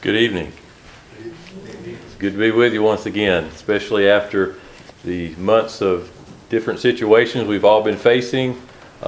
Good evening. It's good to be with you once again, especially after the months of different situations we've all been facing,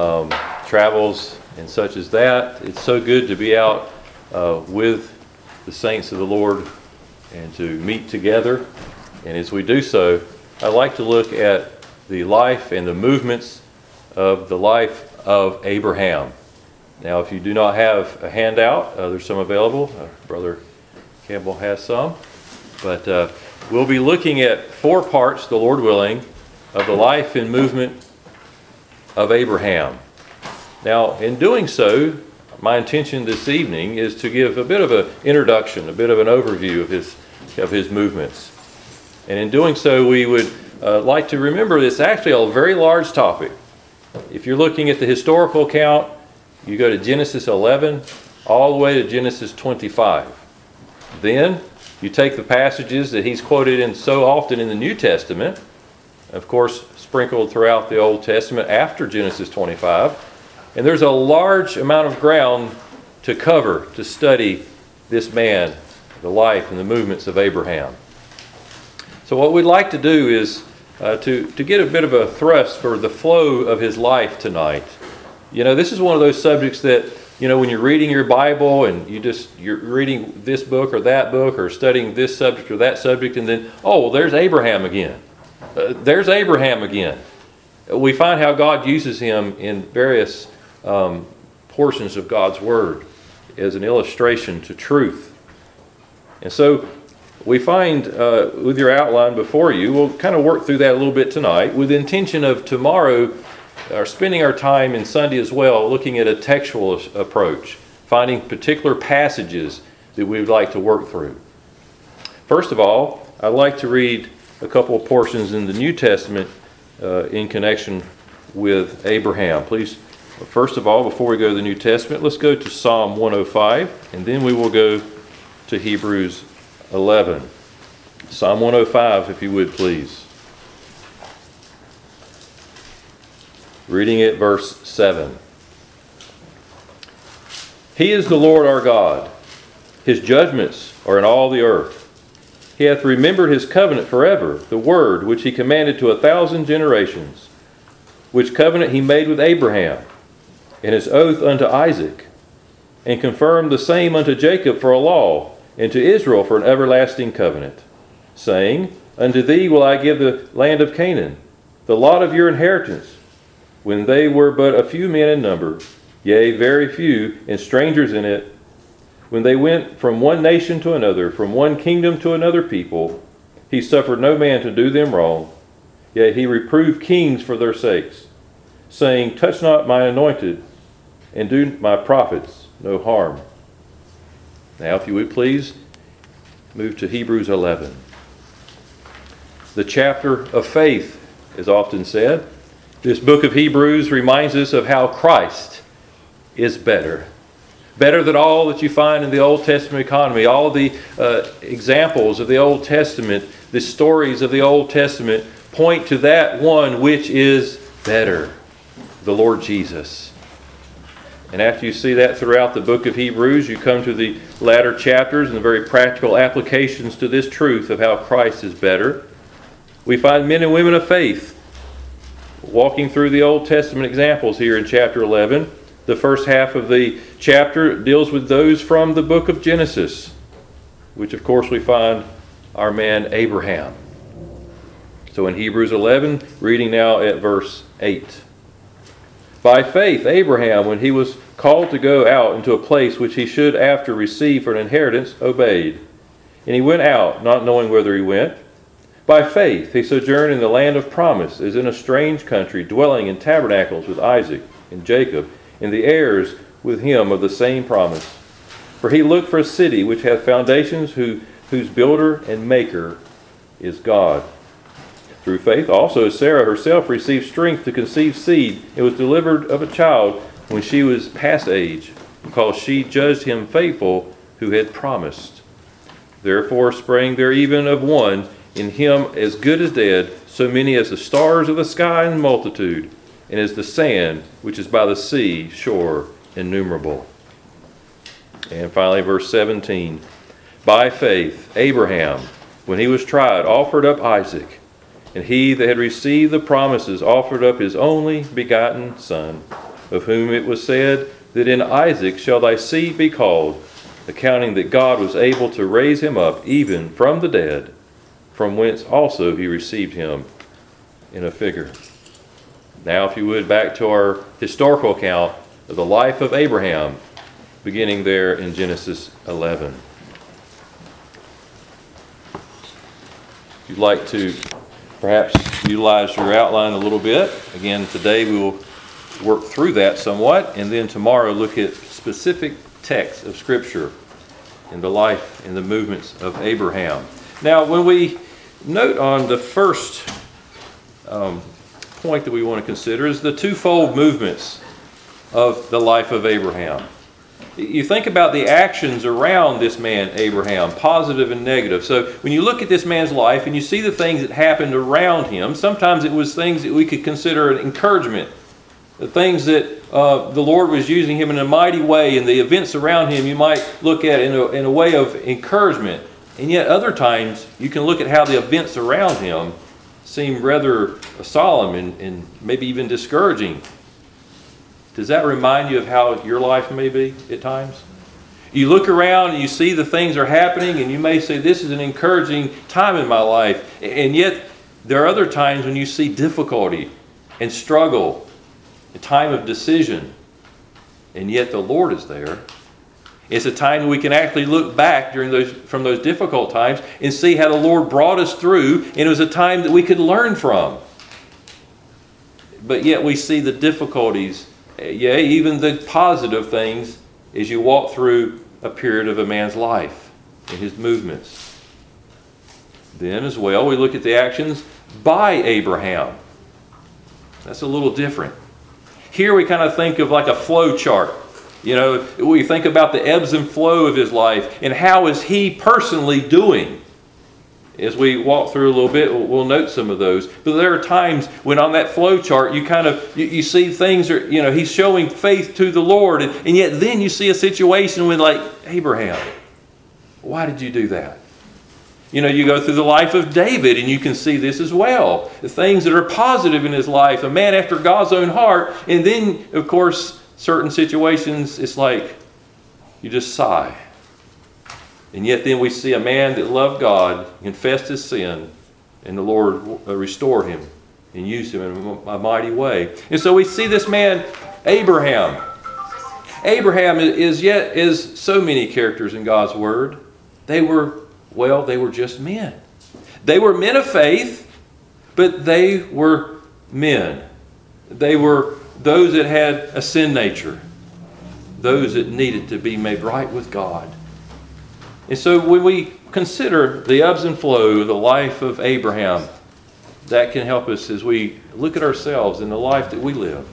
travels and such as that. It's so good to be out with the saints of the Lord and to meet together. And as we do so, I'd like to look at the life and the movements of the life of Abraham. Now, if you do not have a handout, there's some available. Brother Campbell has some. But we'll be looking at 4 parts, the Lord willing, of the life and movement of Abraham. Now, in doing so, my intention this evening is to give a bit of an introduction, a bit of an overview of his movements. And in doing so, we would like to remember this actually a very large topic. If you're looking at the historical account, you go to Genesis 11 all the way to Genesis 25. Then you take the passages that he's quoted in so often in the New Testament, of course sprinkled throughout the Old Testament after Genesis 25, and there's a large amount of ground to cover to study this man, the life and the movements of Abraham. So what we'd like to do is to get a bit of a thrust for the flow of his life tonight. You know, this is one of those subjects that, you know, when you're reading your Bible and you're reading this book or studying this subject or that subject, and then, there's Abraham again. There's Abraham again. We find how God uses him in various portions of God's Word as an illustration to truth. And so we find with your outline before you, we'll kind of work through that a little bit tonight with the intention of tomorrow spending our time in Sunday as well looking at a textual approach, finding particular passages that we would like to work through. First of all, I'd like to read a couple of portions in the New Testament in connection with Abraham. Please, first of all, before we go to the New Testament, let's go to Psalm 105, and then we will go to Hebrews 11. Psalm 105, if you would, please. Reading it, verse 7. He is the Lord our God. His judgments are in all the earth. He hath remembered his covenant forever, the word which he commanded to 1,000 generations, which covenant he made with Abraham, and his oath unto Isaac, and confirmed the same unto Jacob for a law, and to Israel for an everlasting covenant, saying, Unto thee will I give the land of Canaan, the lot of your inheritance, when they were but a few men in number, yea, very few, and strangers in it, when they went from one nation to another, from one kingdom to another people, he suffered no man to do them wrong, yet he reproved kings for their sakes, saying, Touch not my anointed, and do my prophets no harm. Now, if you would please, move to Hebrews 11. The chapter of faith is often said. This book of Hebrews reminds us of how Christ is better. Better than all that you find in the Old Testament economy, all the examples of the Old Testament, the stories of the Old Testament point to that one which is better, the Lord Jesus. And after you see that throughout the book of Hebrews, you come to the latter chapters and the very practical applications to this truth of how Christ is better. We find men and women of faith walking through the Old Testament examples here in chapter 11. The first half of the chapter deals with those from the book of Genesis, which of course we find our man Abraham. So in Hebrews 11, reading now at verse 8. By faith Abraham, when he was called to go out into a place which he should after receive for an inheritance, obeyed. And he went out, not knowing whither he went. By faith he sojourned in the land of promise, as in a strange country, dwelling in tabernacles with Isaac and Jacob, and the heirs with him of the same promise. For he looked for a city which hath foundations, whose builder and maker is God. Through faith also Sarah herself received strength to conceive seed, and was delivered of a child when she was past age, because she judged him faithful who had promised. Therefore sprang there even of one in him as good as dead, so many as the stars of the sky in multitude, and as the sand which is by the sea shore innumerable. And finally, verse 17. By faith, Abraham, when he was tried, offered up Isaac. And he that had received the promises offered up his only begotten son, of whom it was said, that in Isaac shall thy seed be called, accounting that God was able to raise him up even from the dead, from whence also he received him in a figure. Now, if you would, back to our historical account of the life of Abraham, beginning there in Genesis 11. If you'd like to perhaps utilize your outline a little bit. Again, today we will work through that somewhat, and then tomorrow look at specific texts of Scripture in the life and the movements of Abraham. Now, when we note on the first point that we want to consider is the twofold movements of the life of Abraham. You think about the actions around this man, Abraham, positive and negative. So when you look at this man's life and you see the things that happened around him, sometimes it was things that we could consider an encouragement. The things that the Lord was using him in a mighty way, and the events around him you might look at in a way of encouragement. And yet other times you can look at how the events around him seem rather solemn and maybe even discouraging. Does that remind you of how your life may be at times? You look around and you see the things are happening, and you may say, this is an encouraging time in my life. And yet there are other times when you see difficulty and struggle, a time of decision, and yet the Lord is there. It's a time that we can actually look back from those difficult times and see how the Lord brought us through, and it was a time that we could learn from. But yet we see the difficulties, even the positive things, as you walk through a period of a man's life and his movements. Then as well, we look at the actions by Abraham. That's a little different. Here we kind of think of like a flow chart. We think about the ebbs and flow of his life and how is he personally doing. As we walk through a little bit, we'll note some of those. But there are times when on that flow chart, you see things are, he's showing faith to the Lord. And yet then you see a situation with like, Abraham, why did you do that? You go through the life of David and you can see this as well. The things that are positive in his life, a man after God's own heart. And then, of course, certain situations, it's like you just sigh. And yet then we see a man that loved God, confessed his sin, and the Lord restored him and used him in a mighty way. And so we see this man, Abraham. Abraham is so many characters in God's Word. They were just men. They were men of faith, but they were men. They were those that had a sin nature, those that needed to be made right with God. And so when we consider the ebbs and flow of the life of Abraham, that can help us as we look at ourselves and the life that we live.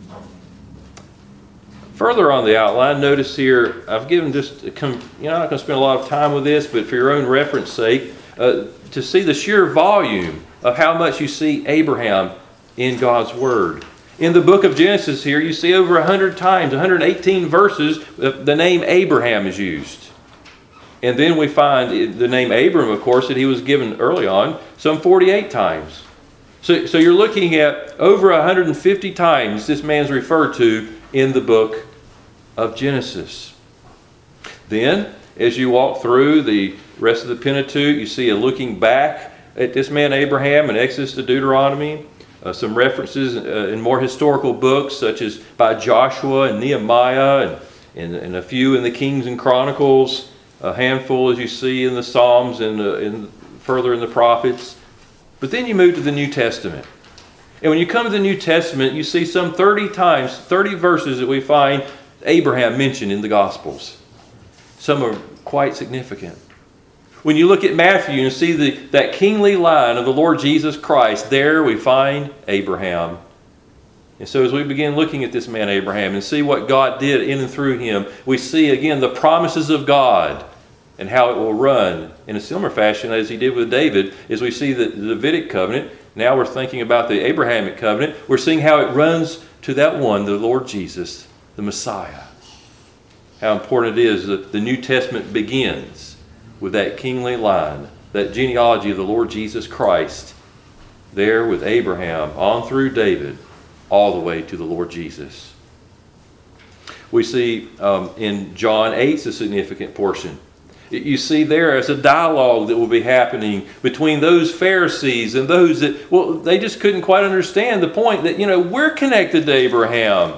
Further on the outline, notice here, I've given just, I'm not going to spend a lot of time with this, but for your own reference sake, to see the sheer volume of how much you see Abraham in God's Word. In the book of Genesis here, you see over 100 times, 118 verses, the name Abraham is used. And then we find the name Abram, of course, that he was given early on, some 48 times. So you're looking at over 150 times this man's referred to in the book of Genesis. Then, as you walk through the rest of the Pentateuch, you see a looking back at this man Abraham in Exodus to Deuteronomy. Some references in more historical books, such as by Joshua and Nehemiah, and a few in the Kings and Chronicles. A handful, as you see, in the Psalms and further in the prophets. But then you move to the New Testament. And when you come to the New Testament, you see some 30 times, 30 verses that we find Abraham mentioned in the Gospels. Some are quite significant. When you look at Matthew and see that kingly line of the Lord Jesus Christ, there we find Abraham. And so as we begin looking at this man Abraham and see what God did in and through him, we see again the promises of God and how it will run in a similar fashion as he did with David. As we see the Davidic covenant, now we're thinking about the Abrahamic covenant. We're seeing how it runs to that one, the Lord Jesus, the Messiah. How important it is that the New Testament begins with that kingly line, that genealogy of the Lord Jesus Christ, there with Abraham, on through David, all the way to the Lord Jesus. We see in John 8 a significant portion. You see there as a dialogue that will be happening between those Pharisees and those that, well, they just couldn't quite understand the point that, we're connected to Abraham.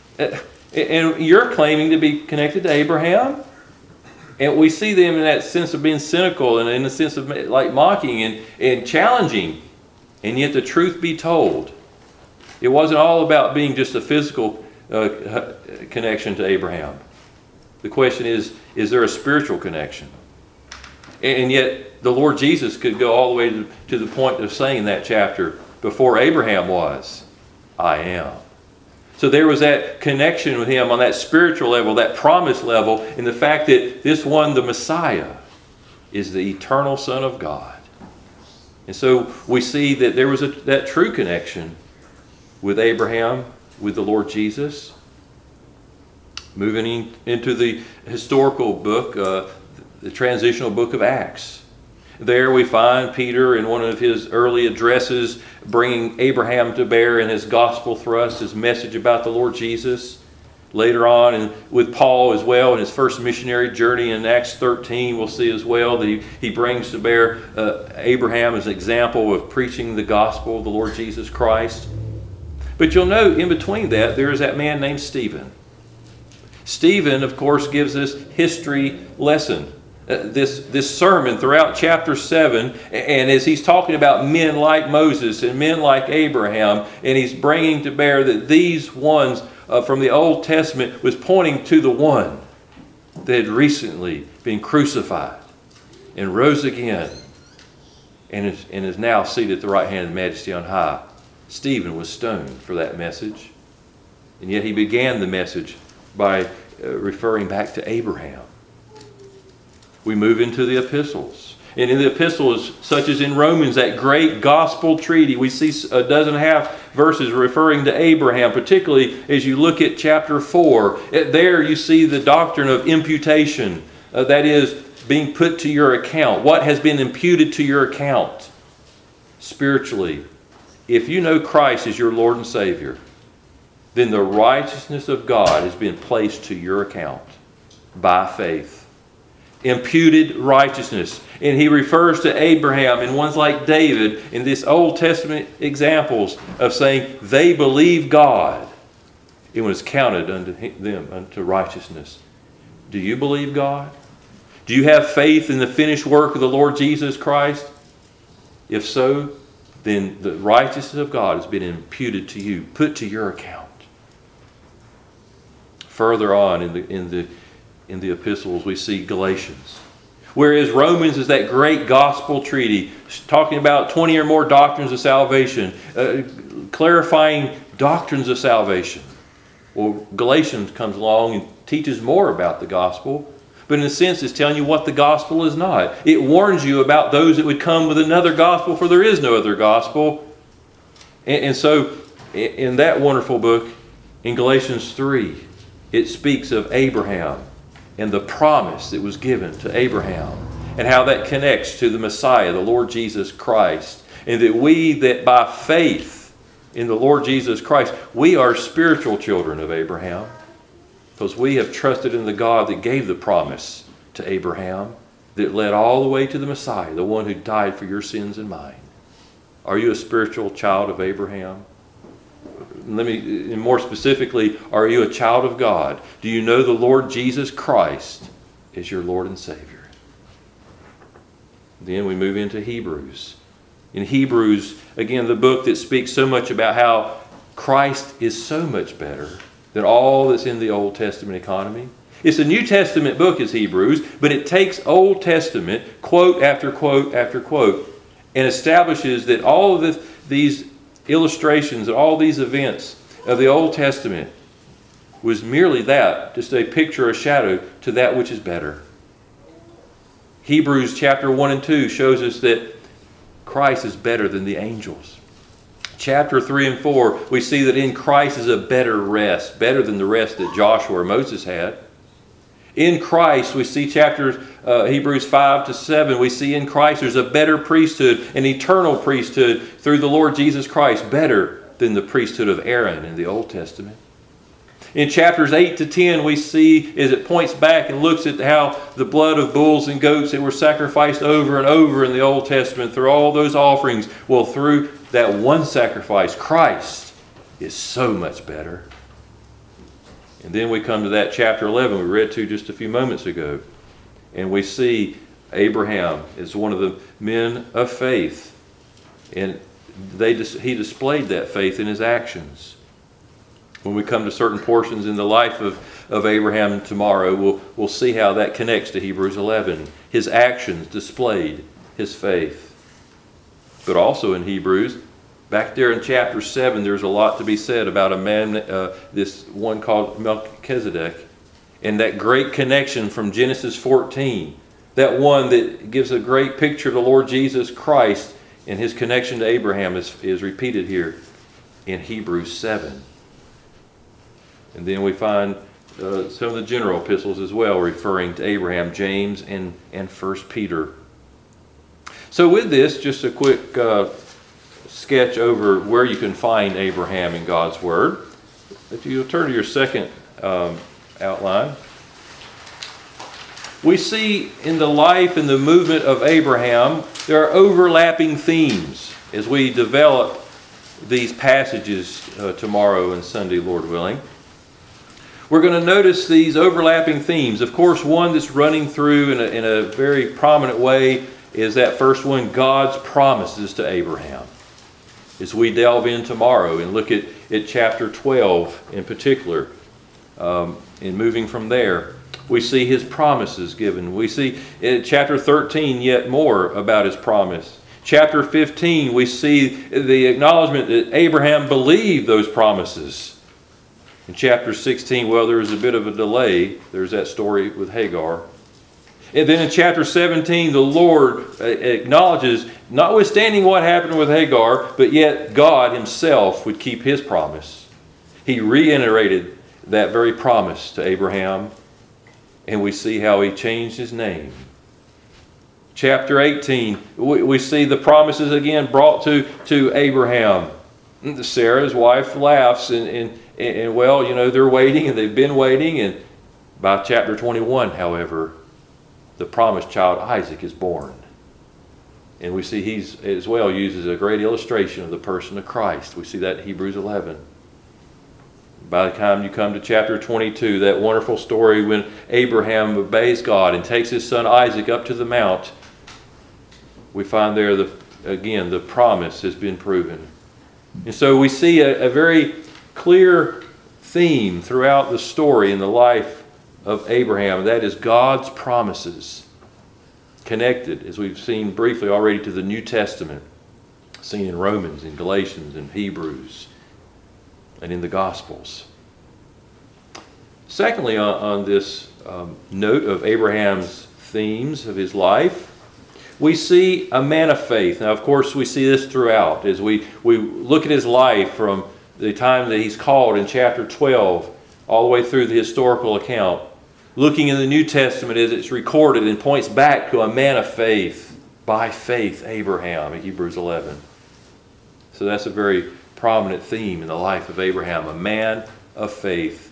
And you're claiming to be connected to Abraham? And we see them in that sense of being cynical and in the sense of like mocking and challenging. And yet the truth be told, it wasn't all about being just a physical connection to Abraham. The question is there a spiritual connection? And yet the Lord Jesus could go all the way to the point of saying in that chapter, before Abraham was, I am. So there was that connection with him on that spiritual level, that promise level, in the fact that this one, the Messiah, is the eternal Son of God. And so we see that there was that true connection with Abraham, with the Lord Jesus. Moving into the historical book, the transitional book of Acts. There we find Peter in one of his early addresses bringing Abraham to bear in his gospel thrust, his message about the Lord Jesus. Later on, and with Paul as well, in his first missionary journey in Acts 13, we'll see as well that he brings to bear Abraham as an example of preaching the gospel of the Lord Jesus Christ. But you'll note in between that, there is that man named Stephen. Stephen, of course, gives us history lesson. This sermon throughout chapter 7, and as he's talking about men like Moses and men like Abraham, and he's bringing to bear that these ones from the Old Testament was pointing to the one that had recently been crucified and rose again and is now seated at the right hand of the Majesty on high. Stephen was stoned for that message, and yet he began the message by referring back to Abraham. We move into the epistles. And in the epistles, such as in Romans, that great gospel treaty, we see a dozen and a half verses referring to Abraham, particularly as you look at chapter 4. There you see the doctrine of imputation, that is, being put to your account. What has been imputed to your account spiritually? If you know Christ as your Lord and Savior, then the righteousness of God has been placed to your account by faith. Imputed righteousness. And he refers to Abraham and ones like David in this Old Testament examples of saying they believe God. It was counted unto them unto righteousness. Do you believe God? Do you have faith in the finished work of the Lord Jesus Christ? If so, then the righteousness of God has been imputed to you, put to your account. Further on in the epistles, we see Galatians. Whereas Romans is that great gospel treaty, talking about 20 or more doctrines of salvation, clarifying doctrines of salvation. Well, Galatians comes along and teaches more about the gospel, but in a sense it's telling you what the gospel is not. It warns you about those that would come with another gospel, for there is no other gospel. And so in that wonderful book, in Galatians 3, it speaks of Abraham and the promise that was given to Abraham and how that connects to the Messiah, the Lord Jesus Christ. And that we that by faith in the Lord Jesus Christ, we are spiritual children of Abraham because we have trusted in the God that gave the promise to Abraham that led all the way to the Messiah, the one who died for your sins and mine. Are you a spiritual child of Abraham? More specifically, are you a child of God? Do you know the Lord Jesus Christ as your Lord and Savior? Then we move into Hebrews. In Hebrews, again, the book that speaks so much about how Christ is so much better than all that's in the Old Testament economy. It's a New Testament book, is Hebrews, but it takes Old Testament, quote after quote after quote, and establishes that all of these illustrations and all these events of the Old Testament was merely that, just a picture, a shadow to that which is better. Hebrews chapter 1 and 2 shows us that Christ is better than the angels. Chapter 3 and 4, we see that in Christ is a better rest, better than the rest that Joshua or Moses had. In Christ, we see Hebrews 5 to 7, we see in Christ there's a better priesthood, an eternal priesthood through the Lord Jesus Christ, better than the priesthood of Aaron in the Old Testament. In chapters 8 to 10, we see as it points back and looks at how the blood of bulls and goats that were sacrificed over and over in the Old Testament through all those offerings, well, through that one sacrifice, Christ is so much better. And then we come to that chapter 11 we read to just a few moments ago. And we see Abraham is one of the men of faith. And he displayed that faith in his actions. When we come to certain portions in the life of Abraham tomorrow, we'll see how that connects to Hebrews 11. His actions displayed his faith. But also in Hebrews, back there in chapter 7, there's a lot to be said about a man, this one called Melchizedek, and that great connection from Genesis 14, that one that gives a great picture of the Lord Jesus Christ, and his connection to Abraham is repeated here in Hebrews 7. And then we find some of the general epistles as well referring to Abraham, James and 1 Peter. So with this, just a quick sketch over where you can find Abraham in God's Word. If you turn to your second outline, we see in the life and the movement of Abraham, there are overlapping themes as we develop these passages tomorrow and Sunday, Lord willing. We're going to notice these overlapping themes. Of course, one that's running through in a very prominent way is that first one, God's promises to Abraham. As we delve in tomorrow and look at chapter 12 in particular, and moving from there, we see his promises given. We see in chapter 13 yet more about his promise. Chapter 15, we see the acknowledgement that Abraham believed those promises. In chapter 16, well, there was a bit of a delay. There's that story with Hagar. And then in chapter 17, the Lord acknowledges, notwithstanding what happened with Hagar, but yet God himself would keep his promise. He reiterated that very promise to Abraham, and we see how he changed his name. Chapter 18, we see the promises again brought to Abraham. Sarah's wife laughs, and well, you know, they're waiting, and they've been waiting, and by chapter 21, however, the promised child Isaac is born. And we see he's as well uses a great illustration of the person of Christ. We see that in Hebrews 11. By the time you come to chapter 22, that wonderful story when Abraham obeys God and takes his son Isaac up to the mount, we find there, the promise has been proven. And so we see a very clear theme throughout the story in the life of Abraham. That is God's promises connected, as we've seen briefly already, to the New Testament, seen in Romans, in Galatians, in Hebrews, and in the Gospels. Secondly, on this note of Abraham's themes of his life, we see a man of faith. Now, of course, we see this throughout as we look at his life from the time that he's called in chapter 12 all the way through the historical account. Looking in the New Testament as it's recorded and points back to a man of faith, by faith, Abraham in Hebrews 11. So that's a very prominent theme in the life of Abraham, a man of faith.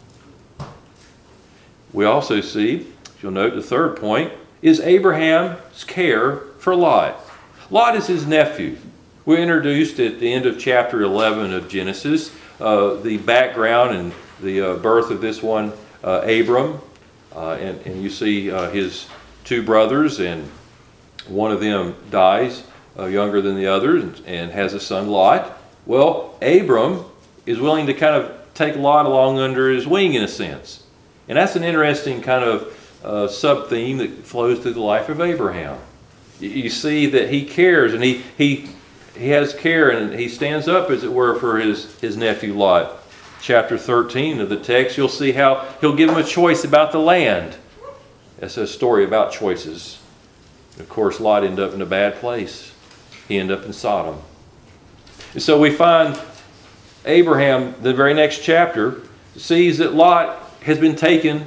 We also see, if you'll note the third point, is Abraham's care for Lot. Lot is his nephew. We're introduced at the end of chapter 11 of Genesis, the background and the birth of this one, Abram. And you see his two brothers, and one of them dies younger than the other and has a son, Lot. Well, Abram is willing to kind of take Lot along under his wing in a sense. And that's an interesting kind of sub-theme that flows through the life of Abraham. You see that he cares, and he has care, and he stands up, as it were, for his nephew Lot. Chapter 13 of the text, you'll see how he'll give him a choice about the land. That's a story about choices. And of course, Lot ended up in a bad place. He ended up in Sodom. And so we find Abraham, the very next chapter, sees that Lot has been taken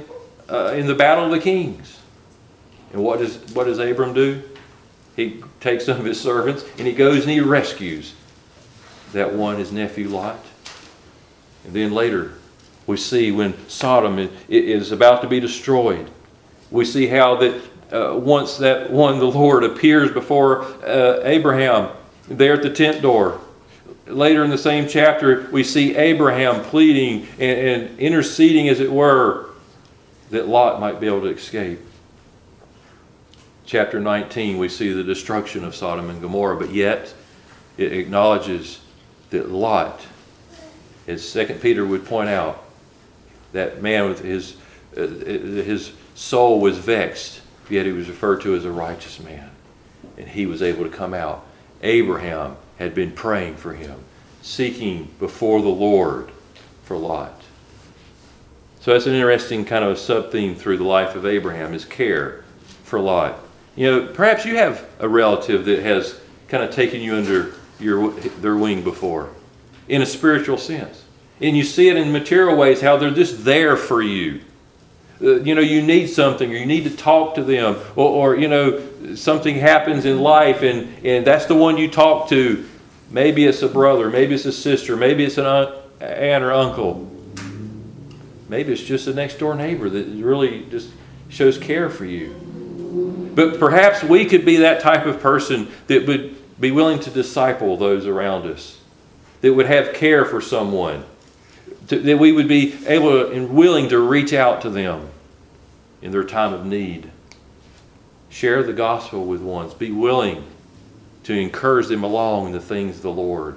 in the battle of the kings. And what does Abram do? He takes some of his servants and he goes and he rescues that one, his nephew Lot. And then later we see when Sodom is about to be destroyed, we see how that once that one, the Lord, appears before Abraham there at the tent door. Later in the same chapter, we see Abraham pleading and interceding, as it were, that Lot might be able to escape. Chapter 19, we see the destruction of Sodom and Gomorrah, but yet it acknowledges that Lot, as 2 Peter would point out, that man with his soul was vexed, yet he was referred to as a righteous man, and he was able to come out. Abraham had been praying for him, seeking before the Lord for Lot. So that's an interesting kind of a sub-theme through the life of Abraham, his care for Lot. You know, perhaps you have a relative that has kind of taken you under their wing before, in a spiritual sense. And you see it in material ways, how they're just there for you. You need something, or you need to talk to them, or something happens in life, and that's the one you talk to. Maybe it's a brother, maybe it's a sister, maybe it's an aunt or uncle. Maybe it's just a next door neighbor that really just shows care for you. But perhaps we could be that type of person that would be willing to disciple those around us, that would have care for someone, that we would be able and willing to reach out to them in their time of need. Share the gospel with ones. Be willing to encourage them along in the things of the Lord.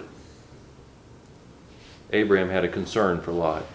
Abraham had a concern for Lot.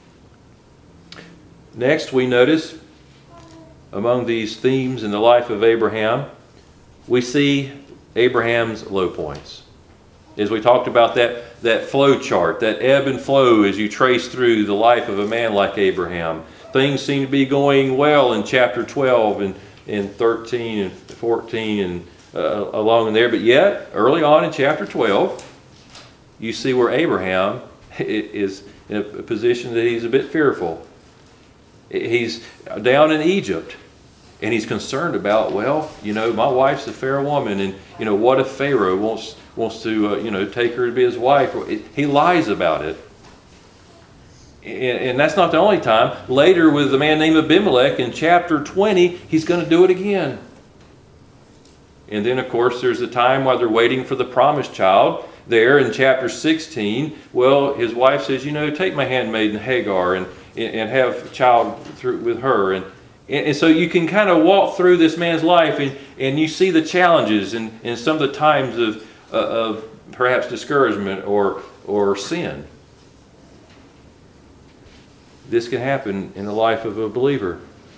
Next, we notice among these themes in the life of Abraham, we see Abraham's low points. As we talked about that flow chart, that ebb and flow as you trace through the life of a man like Abraham. Things seem to be going well in chapter 12 and 13 and 14 and along in there. But yet, early on in chapter 12, you see where Abraham is in a position that he's a bit fearful. He's down in Egypt, and he's concerned about, my wife's a fair woman, and what if Pharaoh wants to take her to be his wife? He lies about it. And that's not the only time. Later, with a man named Abimelech in chapter 20, he's going to do it again. And then, of course, there's a time while they're waiting for the promised child. There in chapter 16, his wife says, take my handmaiden Hagar and have a child with her. And so you can kind of walk through this man's life, and you see the challenges and some of the times of perhaps discouragement or sin. This can happen in the life of a believer.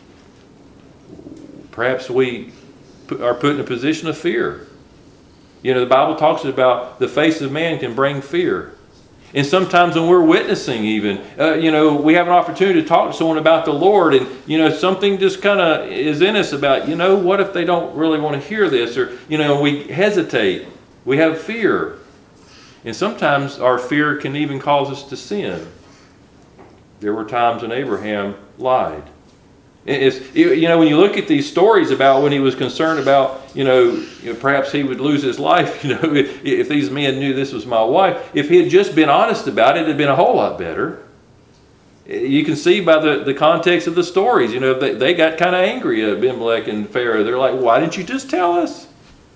Perhaps we are put in a position of fear. The Bible talks about the face of man can bring fear. And sometimes when we're witnessing even, we have an opportunity to talk to someone about the Lord, and, something just kind of is in us about, what if they don't really want to hear this? Or, we hesitate. We have fear. And sometimes our fear can even cause us to sin. There were times when Abraham lied. When you look at these stories about when he was concerned about, perhaps he would lose his life, if these men knew this was my wife. If he had just been honest about it, it'd been a whole lot better. You can see by the context of the stories, they got kind of angry at Abimelech and Pharaoh. They're like, why didn't you just tell us?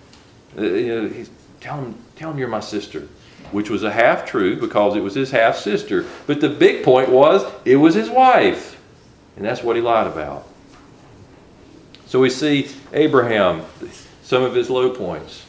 Tell him you're my sister, which was a half-truth because it was his half-sister. But the big point was, it was his wife. And that's what he lied about. So we see Abraham, some of his low points.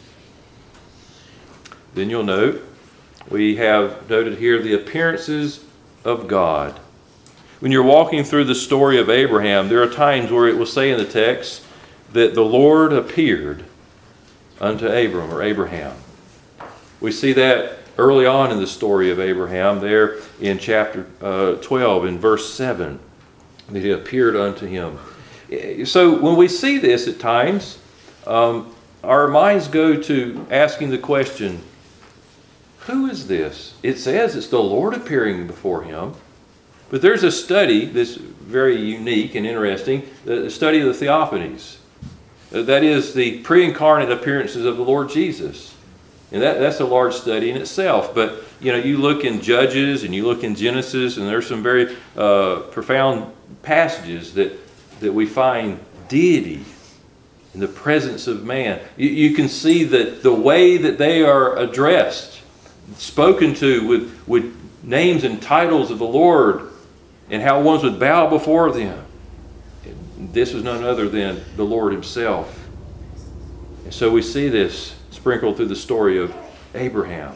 Then you'll note, we have noted here the appearances of God. When you're walking through the story of Abraham, there are times where it will say in the text that the Lord appeared unto Abram or Abraham. We see that early on in the story of Abraham there in chapter 12 in verse 7. That he appeared unto him. So when we see this at times, our minds go to asking the question, who is this? It says it's the Lord appearing before him. But there's a study that's very unique and interesting, the study of the theophanies. That is the pre-incarnate appearances of the Lord Jesus. And that's a large study in itself. But, you look in Judges and you look in Genesis, and there's some very profound passages that we find deity in the presence of man. You can see that the way that they are addressed, spoken to with names and titles of the Lord, and how ones would bow before them. This was none other than the Lord himself. And so we see this sprinkled through the story of Abraham.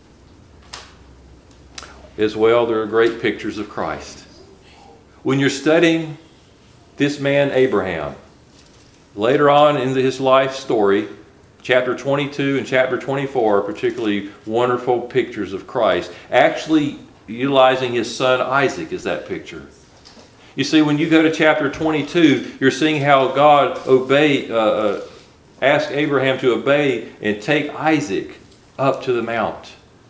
As well, there are great pictures of Christ. When you're studying this man Abraham, later on in his life story, chapter 22 and chapter 24 are particularly wonderful pictures of Christ. Actually, utilizing his son Isaac is that picture. You see, when you go to chapter 22, you're seeing how God asked Abraham to obey and take Isaac up to the mount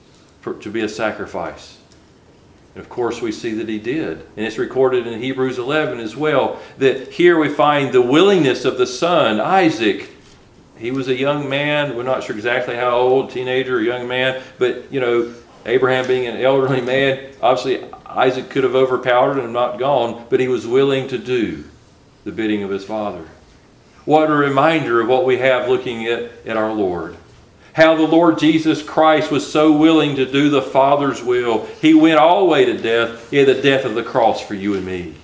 to be a sacrifice. And of course, we see that he did. And it's recorded in Hebrews 11 as well, that here we find the willingness of the son, Isaac. He was a young man. We're not sure exactly how old, teenager or young man. But, Abraham being an elderly man, obviously Isaac could have overpowered him and not gone, but he was willing to do the bidding of his father. What a reminder of what we have looking at our Lord. How the Lord Jesus Christ was so willing to do the Father's will. He went all the way to death, the death of the cross for you and me.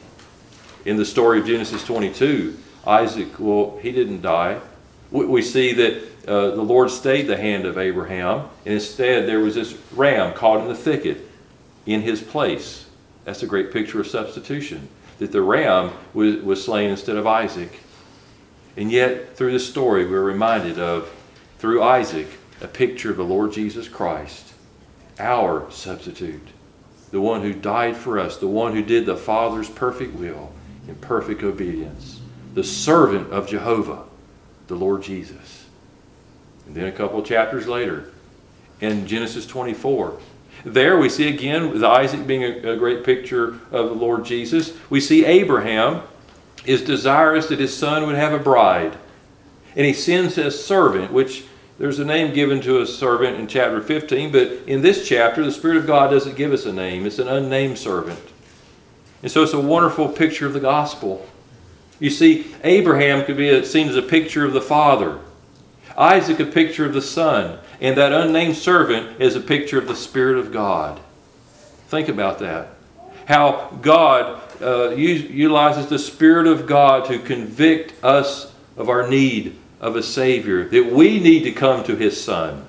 In the story of Genesis 22, Isaac, he didn't die. We see that the Lord stayed the hand of Abraham, and instead there was this ram caught in the thicket in his place. That's a great picture of substitution, that the ram was slain instead of Isaac. And yet, through this story, we're reminded of, through Isaac, a picture of the Lord Jesus Christ, our substitute, the one who died for us, the one who did the Father's perfect will in perfect obedience, the servant of Jehovah, the Lord Jesus. And then a couple of chapters later, in Genesis 24, there we see again, with Isaac being a great picture of the Lord Jesus, we see Abraham is desirous that his son would have a bride. And he sends his servant, which there's a name given to a servant in chapter 15, but in this chapter, the Spirit of God doesn't give us a name. It's an unnamed servant. And so it's a wonderful picture of the gospel. You see, Abraham could be seen as a picture of the Father. Isaac, a picture of the Son. And that unnamed servant is a picture of the Spirit of God. Think about that. How God utilizes the Spirit of God to convict us of our need of a Savior, that we need to come to His Son.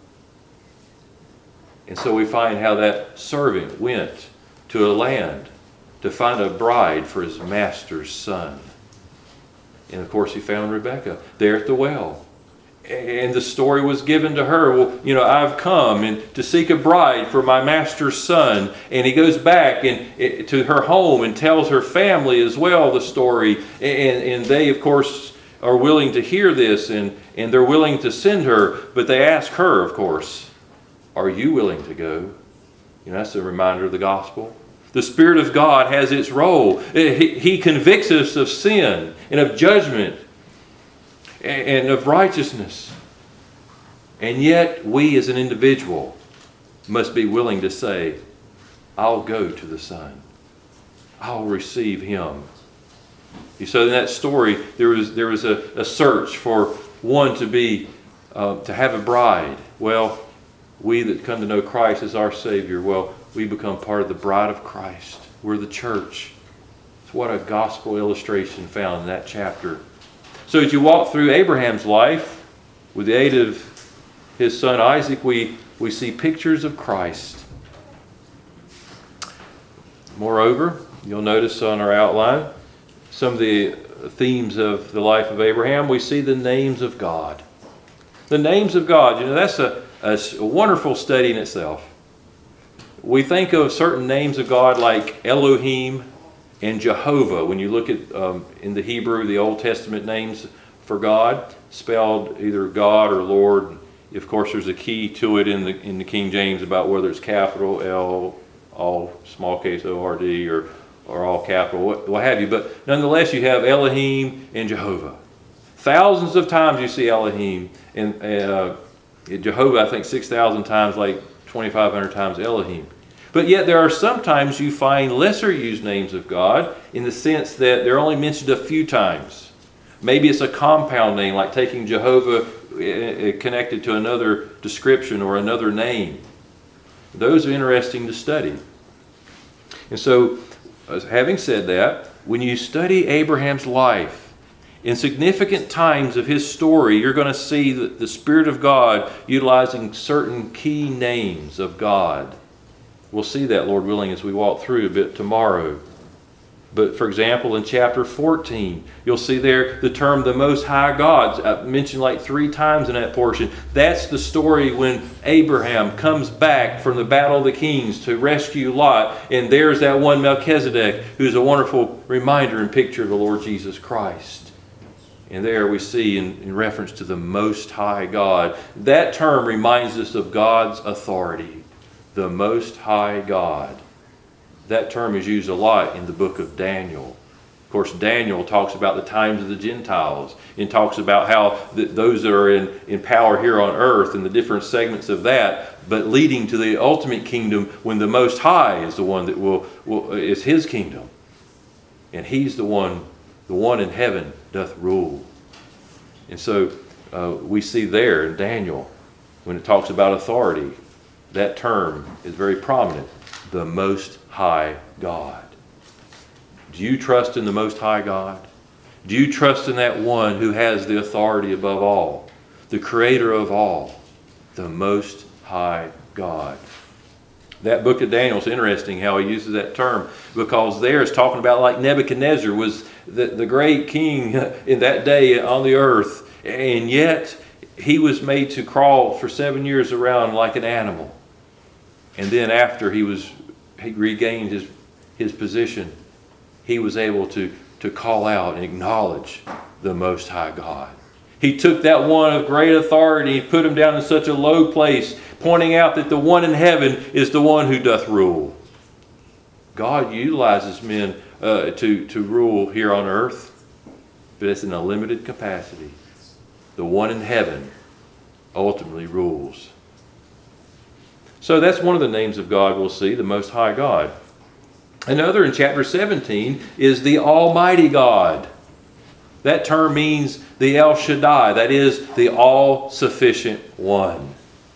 And so we find how that servant went to a land to find a bride for his master's son. And of course he found Rebekah there at the well. And the story was given to her, I've come to seek a bride for my master's son. And he goes back to her home and tells her family as well the story. And they, of course, are willing to hear this and they're willing to send her. But they ask her, of course, are you willing to go? That's a reminder of the gospel. The Spirit of God has its role. He convicts us of sin and of judgment and of righteousness. And yet we as an individual must be willing to say, I'll go to the Son. I'll receive Him. So in that story, there was a search for one to have a bride. Well, we that come to know Christ as our Savior, we become part of the bride of Christ. We're the church. So what a gospel illustration found in that chapter. So as you walk through Abraham's life, with the aid of his son Isaac, we see pictures of Christ. Moreover, you'll notice on our outline some of the themes of the life of Abraham. We see the names of God. The names of God, that's a wonderful study in itself. We think of certain names of God like Elohim and Jehovah. When you look at in the Hebrew, the Old Testament names for God, spelled either God or Lord. Of course, there's a key to it in the King James about whether it's capital L all small case O-R-D or all capital, what have you. But nonetheless, you have Elohim and Jehovah. Thousands of times you see Elohim, and Jehovah, I think 6,000 times, like 2,500 times Elohim. But yet there are sometimes you find lesser used names of God in the sense that they're only mentioned a few times. Maybe it's a compound name, like taking Jehovah connected to another description or another name. Those are interesting to study. And so, having said that, when you study Abraham's life, in significant times of his story, you're going to see the Spirit of God utilizing certain key names of God. We'll see that, Lord willing, as we walk through a bit tomorrow. But for example, in chapter 14, you'll see there the term the Most High God, mentioned like 3 times in that portion. That's the story when Abraham comes back from the Battle of the Kings to rescue Lot. And there's that one Melchizedek, who's a wonderful reminder and picture of the Lord Jesus Christ. And there we see in reference to the Most High God. That term reminds us of God's authority. The Most High God. That term is used a lot in the book of Daniel. Of course, Daniel talks about the times of the Gentiles and talks about how those that are in power here on earth and the different segments of that, but leading to the ultimate kingdom when the Most High is the one that is His kingdom. And He's the one in heaven doth rule. And so we see there in Daniel, when it talks about authority, that term is very prominent. The Most High God. Do you trust in the Most High God? Do you trust in that one who has the authority above all, the creator of all, the Most High God? That book of Daniel is interesting how he uses that term, because there it's talking about like Nebuchadnezzar was the great king in that day on the earth, and yet he was made to crawl for 7 years around like an animal. And then after he regained his position, he was able to call out and acknowledge the Most High God. He took that one of great authority and put him down in such a low place, pointing out that the one in heaven is the one who doth rule. God utilizes men to rule here on earth, but it's in a limited capacity. The one in heaven ultimately rules. So that's one of the names of God we'll see, the Most High God. Another in chapter 17 is the Almighty God. That term means the El Shaddai, that is the all-sufficient one.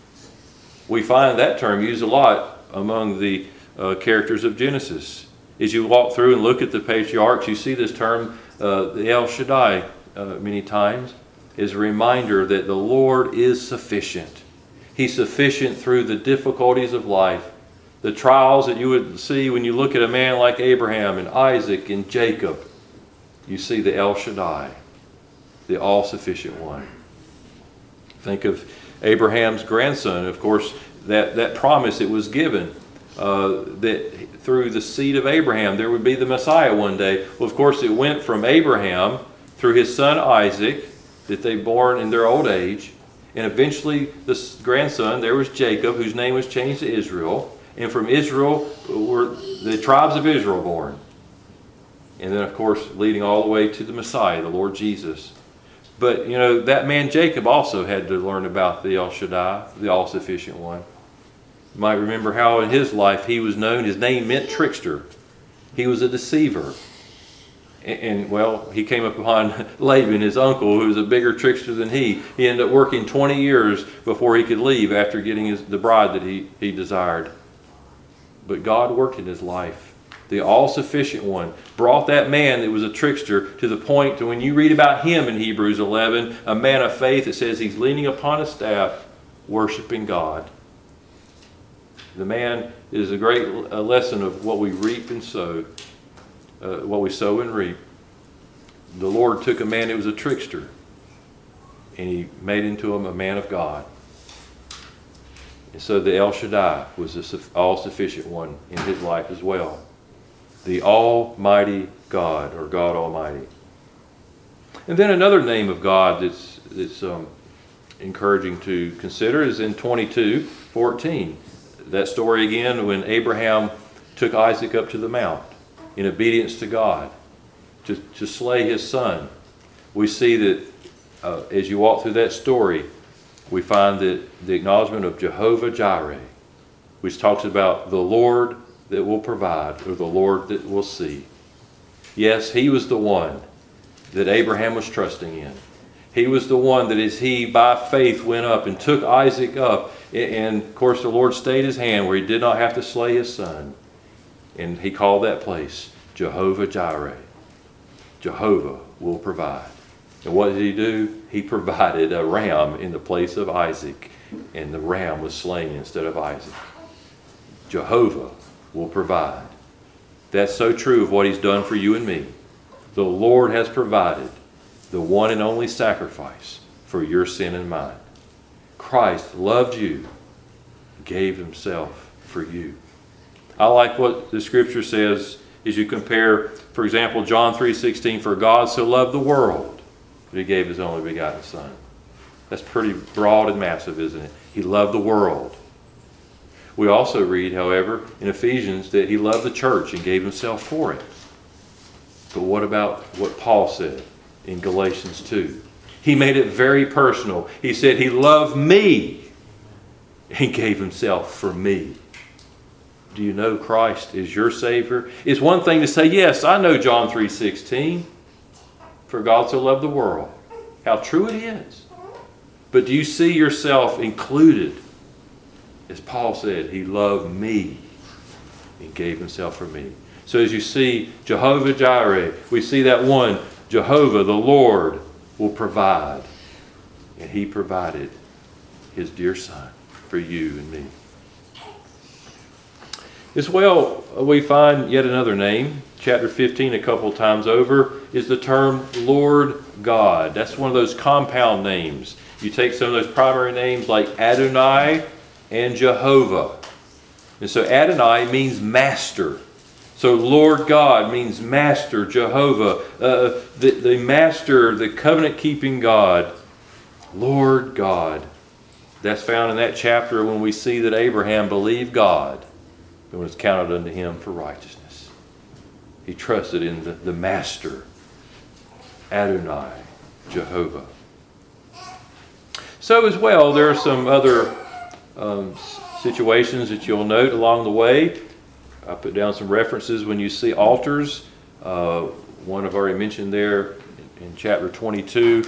We find that term used a lot among the characters of Genesis. As you walk through and look at the patriarchs, you see this term, the El Shaddai, many times, is a reminder that the Lord is sufficient. He's sufficient through the difficulties of life, the trials that you would see when you look at a man like Abraham and Isaac and Jacob. You see the El Shaddai, the all-sufficient one. Think of Abraham's grandson. Of course, that promise it was given that through the seed of Abraham there would be the Messiah one day. Well, of course, it went from Abraham through his son Isaac, that they born in their old age. And eventually, this grandson, there was Jacob, whose name was changed to Israel. And from Israel were the tribes of Israel born. And then, of course, leading all the way to the Messiah, the Lord Jesus. But, that man Jacob also had to learn about the El Shaddai, the all-sufficient one. You might remember how in his life he was known, his name meant trickster. He was a deceiver. And he came upon Laban, his uncle, who was a bigger trickster than he. He ended up working 20 years before he could leave after getting the bride that he desired. But God worked in his life. The all-sufficient one brought that man that was a trickster to the point to when you read about him in Hebrews 11, a man of faith, it says he's leaning upon a staff, worshiping God. The man is a great lesson of what we reap and sow. What we sow and reap. The Lord took a man that was a trickster and He made into him a man of God. And so the El Shaddai was the all-sufficient one in his life as well. The Almighty God, or God Almighty. And then another name of God that's encouraging to consider is in 22:14. That story again when Abraham took Isaac up to the mount in obedience to God to slay his son. We see that as you walk through that story, we find that the acknowledgement of Jehovah Jireh, which talks about the Lord that will provide, or the Lord that will see. Yes, he was the one that Abraham was trusting in. He was the one that as he by faith went up and took Isaac up, and of course the Lord stayed his hand where he did not have to slay his son. And he called that place Jehovah Jireh. Jehovah will provide. And what did he do? He provided a ram in the place of Isaac, and the ram was slain instead of Isaac. Jehovah will provide. That's so true of what he's done for you and me. The Lord has provided the one and only sacrifice for your sin and mine. Christ loved you, gave himself for you. I like what the scripture says as you compare, for example, John 3:16, for God so loved the world that he gave his only begotten Son. That's pretty broad and massive, isn't it? He loved the world. We also read, however, in Ephesians that he loved the church and gave himself for it. But what about what Paul said in Galatians 2? He made it very personal. He said he loved me and gave himself for me. Do you know Christ is your Savior? It's one thing to say, yes, I know John 3:16. For God so loved the world. How true it is. But do you see yourself included? As Paul said, he loved me and gave himself for me. So as you see Jehovah Jireh, we see that one, Jehovah, the Lord, will provide. And he provided his dear Son for you and me. As well, we find yet another name. Chapter 15, a couple times over, is the term Lord God. That's one of those compound names. You take some of those primary names like Adonai and Jehovah. And so Adonai means master. So Lord God means master, Jehovah. The master, the covenant-keeping God. Lord God. That's found in that chapter when we see that Abraham believed God and was counted unto him for righteousness. He trusted in the master, Adonai, Jehovah. So as well, there are some other situations that you'll note along the way. I put down some references when you see altars. One I've already mentioned there in chapter 22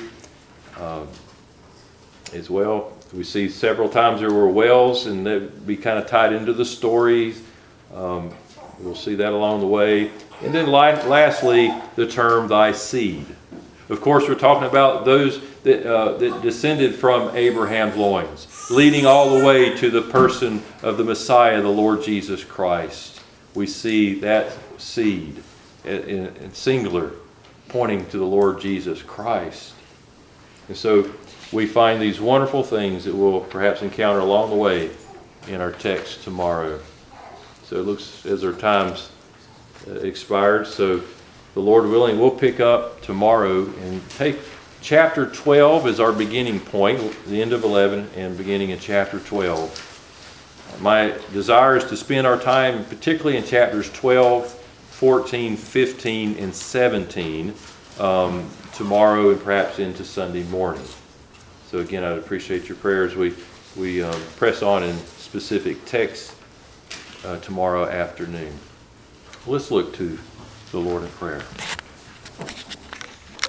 as well. We see several times there were wells, and they'd be kind of tied into the stories. We'll see that along the way. And then lastly, the term thy seed. Of course, we're talking about those that descended from Abraham's loins, leading all the way to the person of the Messiah, the Lord Jesus Christ. We see that seed in singular, pointing to the Lord Jesus Christ. And so we find these wonderful things that we'll perhaps encounter along the way in our text tomorrow. So it looks as our time's expired. So the Lord willing, we'll pick up tomorrow and take chapter 12 as our beginning point, the end of 11 and beginning in chapter 12. My desire is to spend our time particularly in chapters 12, 14, 15, and 17 tomorrow and perhaps into Sunday morning. So again, I'd appreciate your prayers. We press on in specific texts tomorrow afternoon. Let's look to the Lord in prayer.